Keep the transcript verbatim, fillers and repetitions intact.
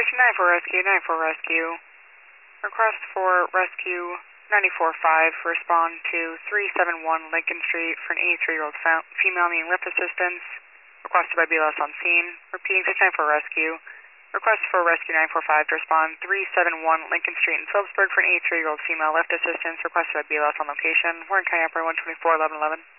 Station nine four Rescue, nine four Rescue. Request for Rescue ninety-four five, respond to three seven one Lincoln Street for an eighty-three-year-old female needing lift assistance. Requested by B L S on scene. Repeating Station nine four Rescue. Request for Rescue nine four five to respond three seven one Lincoln Street in Phillipsburg for an eighty-three-year-old female lift assistance. Requested by B L S on location. Warren County Operator one twenty-four eleven eleven.